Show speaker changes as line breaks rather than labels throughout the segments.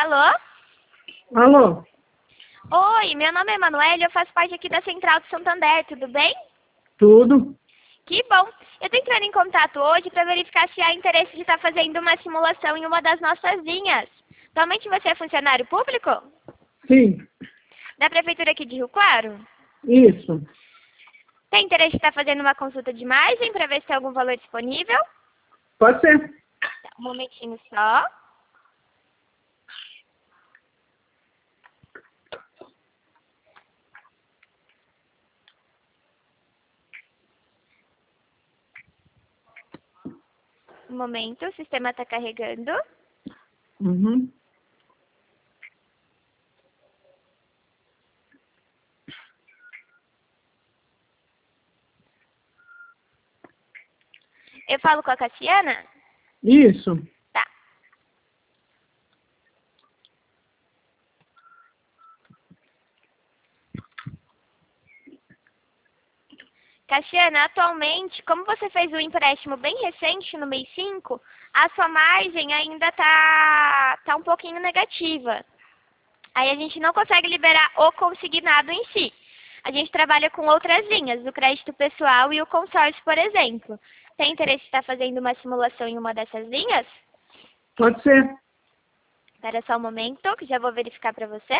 Alô?
Alô?
Oi, meu nome é Emanuele, eu faço parte aqui da Central de Santander, tudo bem?
Tudo?
Que bom! Eu tô entrando em contato hoje para verificar se há interesse de estar fazendo uma simulação em uma das nossas linhas. Atualmente você é funcionário público?
Sim.
Da Prefeitura aqui de Rio Claro?
Isso.
Tem interesse de estar fazendo uma consulta de imagem para ver se tem algum valor disponível?
Pode ser.
Tá, um momentinho só. Um momento, o sistema está carregando.
Uhum.
Eu falo com a Cassiana?
Isso.
Tá. Cassiana, atualmente, como você fez um empréstimo bem recente no mês 5, a sua margem ainda tá um pouquinho negativa. Aí a gente não consegue liberar o consignado em si. A gente trabalha com outras linhas, o crédito pessoal e o consórcio, por exemplo. Tem interesse em estar fazendo uma simulação em uma dessas linhas?
Pode ser.
Espera só um momento, que já vou verificar para você.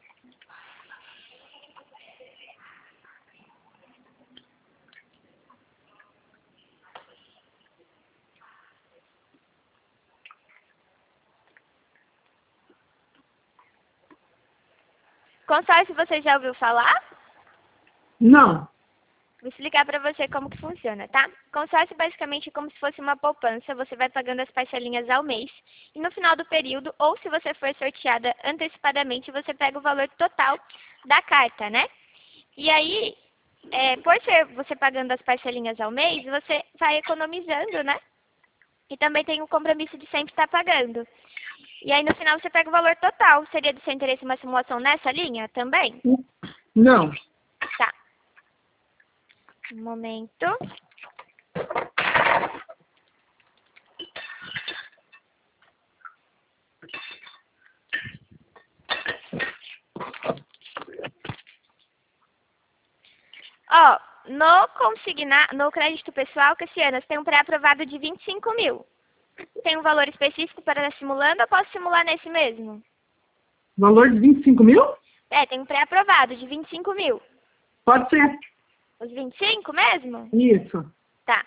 Consórcio, você já ouviu falar?
Não.
Vou explicar para você como que funciona, tá? Consórcio basicamente é como se fosse uma poupança, você vai pagando as parcelinhas ao mês e no final do período, ou se você for sorteada antecipadamente, você pega o valor total da carta, né? E aí, por ser você pagando as parcelinhas ao mês, você vai economizando, né? E também tem o compromisso de sempre estar pagando. E aí no final você pega o valor total. Seria do seu interesse uma simulação nessa linha também?
Não.
Tá. Um momento. Ó, no crédito pessoal, Cassiana, você tem um pré-aprovado de 25 mil. Tem um valor específico para estar simulando ou posso simular nesse mesmo?
Valor de 25 mil?
Tem um pré-aprovado de 25 mil.
Pode ser.
Os 25 mesmo?
Isso.
Tá.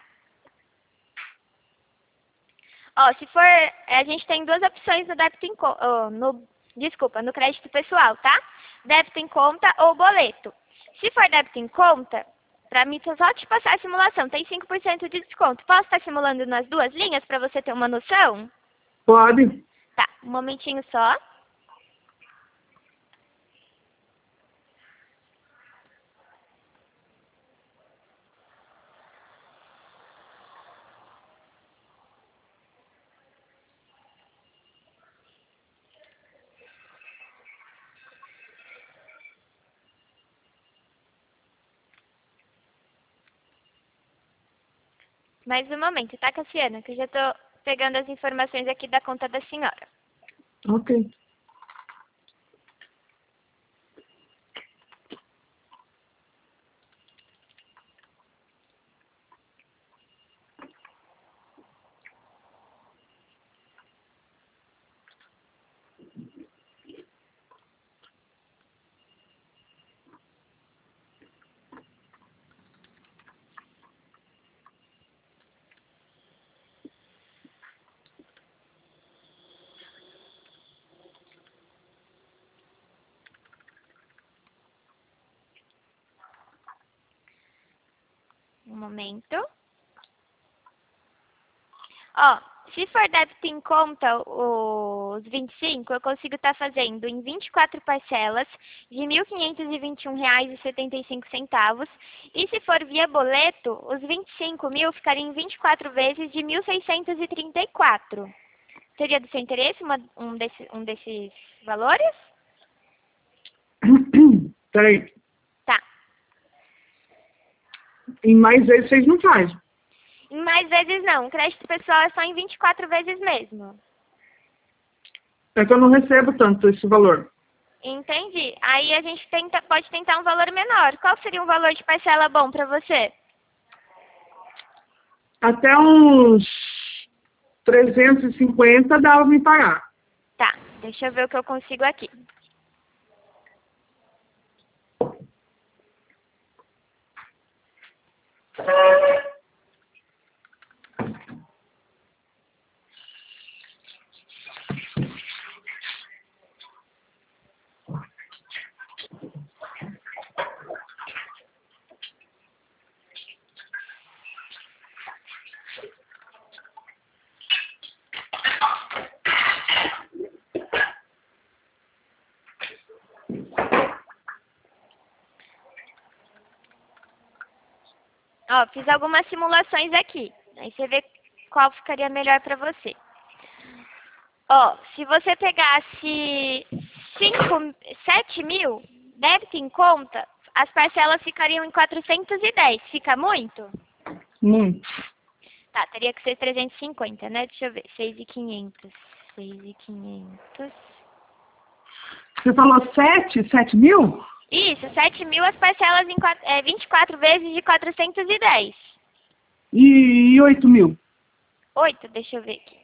Ó, se for, a gente tem duas opções no débito em conta, no crédito pessoal, tá? Débito em conta ou boleto. Se for débito em conta, pra mim só te passar a simulação, tem 5% de desconto. Posso estar simulando nas duas linhas pra você ter uma noção?
Pode.
Tá, um momentinho só. Mais um momento, tá, Cassiana? Que eu já tô pegando as informações aqui da conta da senhora.
Ok.
Um momento. Ó, se for débito em conta os 25, eu consigo estar fazendo em 24 parcelas de R$ 1.521,75. E se for via boleto, os 25 mil ficariam em 24 vezes de 1.634. Seria do seu interesse um desses valores?
Peraí.
Tá.
Em mais vezes vocês não fazem.
Em mais vezes não. O crédito pessoal é só em 24 vezes mesmo.
É que eu não recebo tanto esse valor.
Entendi. Aí a gente pode tentar um valor menor. Qual seria um valor de parcela bom para você?
Até uns 350 dava pra me pagar.
Tá, deixa eu ver o que eu consigo aqui. Ó, fiz algumas simulações aqui. Aí você vê qual ficaria melhor para você. Ó, se você pegasse 7 mil, débito em conta, as parcelas ficariam em 410. Fica muito?
Muito.
Tá, teria que ser 350, né? Deixa eu ver. 6.500. 6.500.
Você falou 7 mil?
Isso, 7 mil as parcelas em 24 vezes de 410.
E 8 mil?
8, deixa eu ver aqui.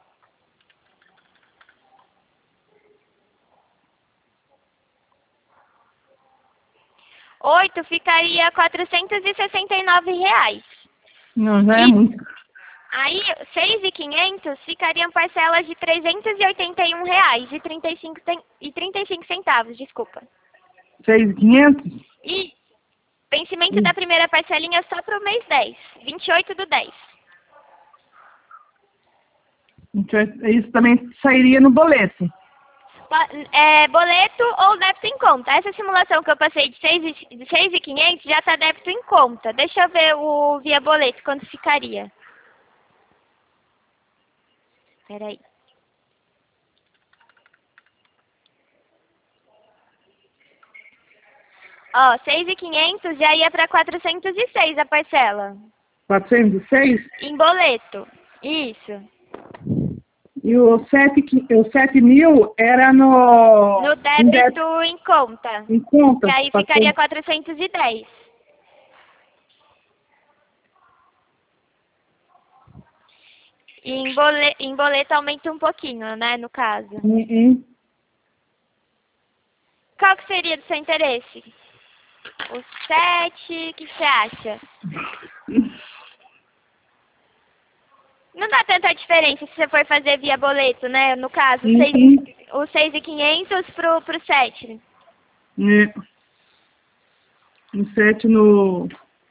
8 ficaria R$ 469.
Não, já é
E
muito.
aí, 6.500 ficariam parcelas de R$ 381,35, desculpa.
6.500?
E vencimento da primeira parcelinha só para o mês 10, 28/10.
Isso também sairia no boleto.
Boleto ou débito em conta. Essa simulação que eu passei de 6.500 já está débito em conta. Deixa eu ver o via boleto, quanto ficaria. Peraí. Ó, 6.500 já ia para 406 a parcela.
406?
Em boleto. Isso.
E o 7 mil era
No débito em conta.
em conta.
Que aí ficaria 410. E em boleto aumenta um pouquinho, né, no caso. Qual que seria do seu interesse? O 7, o que você acha? Não dá tanta diferença se você for fazer via boleto, né? No caso, o 6.500 pro 7.
O 7 no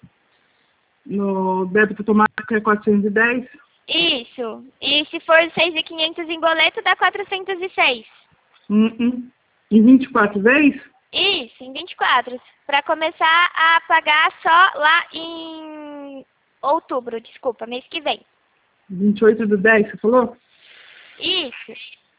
débito automático é 410?
Isso. E se for 6.500 em boleto, dá 406.
Em 24 vezes?
Isso, em 24. Para começar a pagar só lá em outubro, desculpa, mês que vem.
28/10, você falou?
Isso.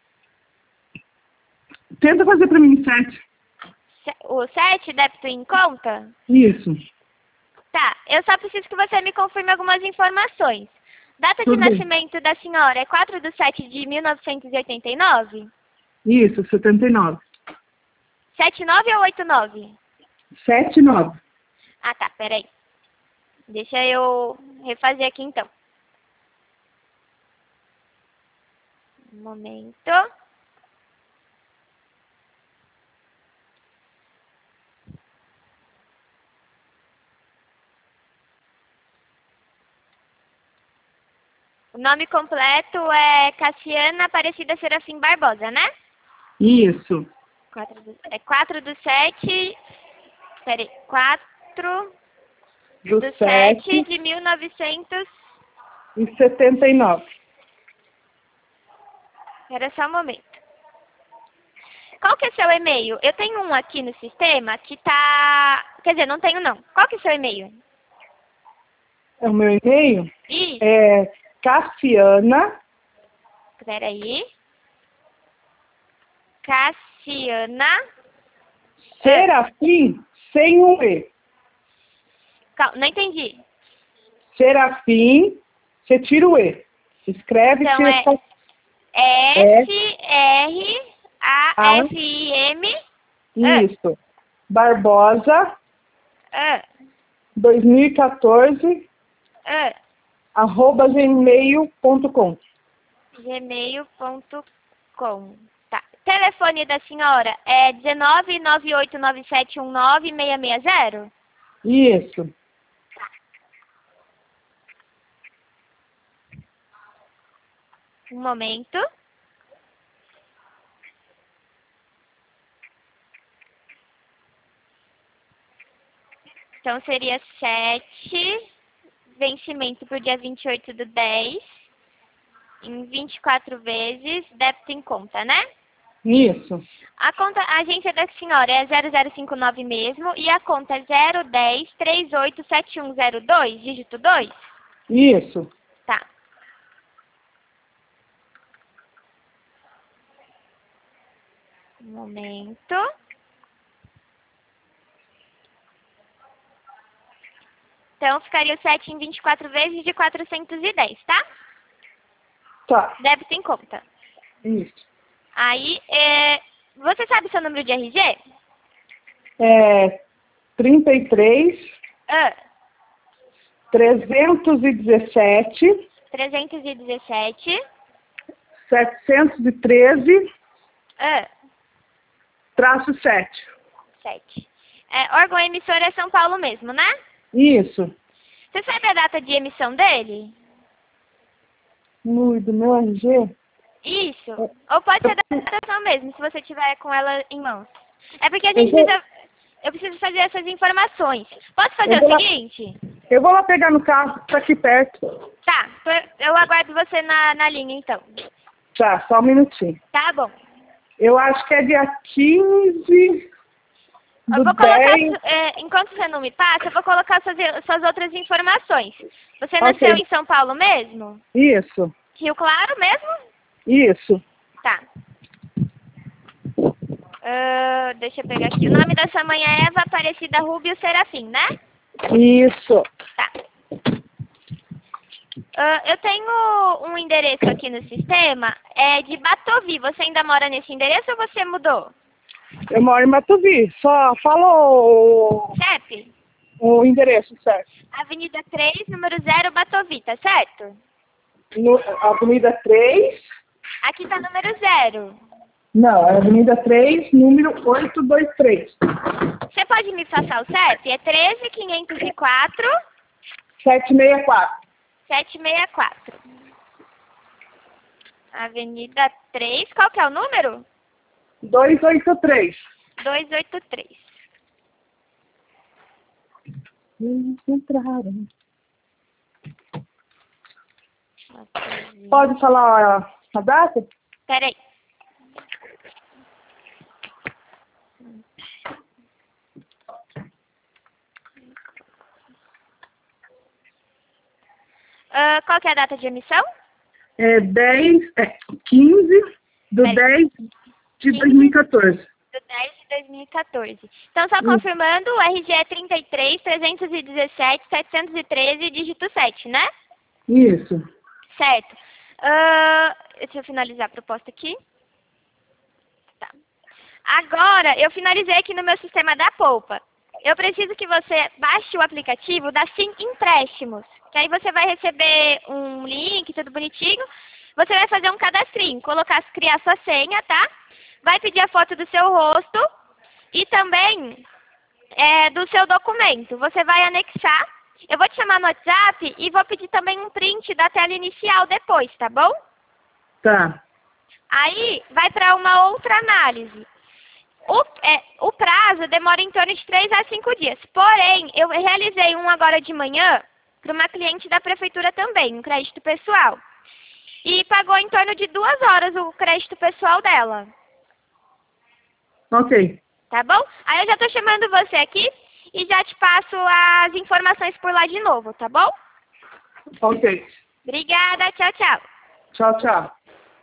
Tenta fazer para mim 7.
O 7, débito em conta?
Isso.
Tá, eu só preciso que você me confirme algumas informações. Data
Tudo
de
bem.
nascimento da senhora é 4/7/1989?
Isso, 79.
79 ou 89?
79.
Ah, tá, peraí. Deixa eu refazer aqui então. Um momento. O nome completo é Cassiana Aparecida Serafim Barbosa, né?
Isso.
4/7. Peraí. 4
Do
do
7
7 de 1900.
e 79.
Era só um momento. Qual que é seu e-mail? Eu tenho um aqui no sistema que tá... Quer dizer, não tenho não. Qual que é seu e-mail?
É o meu e-mail?
Isso.
É Cassiana.
Peraí. Cassiana.
Serafim sem um E.
Calma, não entendi.
Serafim, você tira o E. Escreve,
Então
tira
é
só
S-R-A-F-I-M.
Isso. Barbosa, 2014, @gmail.com.
gmail.com. Tá. Telefone da senhora é 19989719660?
Isso.
Um momento. Então, seria 7, vencimento para o dia 28/10, em 24 vezes, débito em conta, né?
Isso.
A agência da senhora é 0059 mesmo, e a conta é 010387102, dígito 2?
Isso.
Tá. Um momento. Então, ficaria o 7 em 24 vezes de 410, tá?
Tá.
Débito em conta.
Isso.
Aí, você sabe seu número de RG?
33 317
317.
713 -7.
7. Órgão emissor é São Paulo mesmo, né?
Isso.
Você sabe a data de emissão dele?
Do meu RG?
Isso. Ou pode ser da datação mesmo, se você tiver com ela em mãos. É porque a gente precisa... Eu preciso fazer essas informações. Posso fazer o seguinte?
Eu vou lá pegar no carro, tá aqui perto.
Tá, eu aguardo você na linha, então.
Tá, só um minutinho.
Tá bom.
Eu acho que é dia 15
Eu
do
vou colocar,
10.
enquanto você não me passa, eu vou colocar suas outras informações. Você nasceu em São Paulo mesmo?
Isso.
Rio Claro mesmo?
Isso.
Tá. Deixa eu pegar aqui. O nome da sua mãe é Eva Aparecida Rubio Serafim, né?
Isso.
Tá. Eu tenho um endereço aqui no sistema, é de Batovi. Você ainda mora nesse endereço ou você mudou?
Eu moro em Batovi. Só falou
CEP?
o endereço, certo?
Avenida 3, número 0, Batovi, tá certo?
Avenida 3.
Aqui tá número 0.
Não, é Avenida 3, número 823.
Você pode me passar o CEP? É 13.504...
764.
764. Avenida 3, qual que é o número?
283.
283.
Eles entraram. Pode falar a data?
Peraí. Qual que é a data de emissão?
15 do 10 de 2014.
Do 10 de 2014. Então, só confirmando, o RG é 33 317 713, dígito 7, né?
Isso.
Certo. Deixa eu finalizar a proposta aqui. Tá. Agora, eu finalizei aqui no meu sistema da Poupa. Eu preciso que você baixe o aplicativo da Sim Empréstimos. Que aí você vai receber um link, tudo bonitinho. Você vai fazer um cadastrinho, criar sua senha, tá? Vai pedir a foto do seu rosto e também do seu documento. Você vai anexar. Eu vou te chamar no WhatsApp e vou pedir também um print da tela inicial depois, tá bom?
Tá.
Aí vai para uma outra análise. O prazo demora em torno de 3 a 5 dias. Porém, eu realizei um agora de manhã para uma cliente da prefeitura também, um crédito pessoal. E pagou em torno de 2 horas o crédito pessoal dela.
Ok.
Tá bom? Aí eu já tô chamando você aqui e já te passo as informações por lá de novo, tá bom?
Ok.
Obrigada, tchau, tchau.
Tchau, tchau.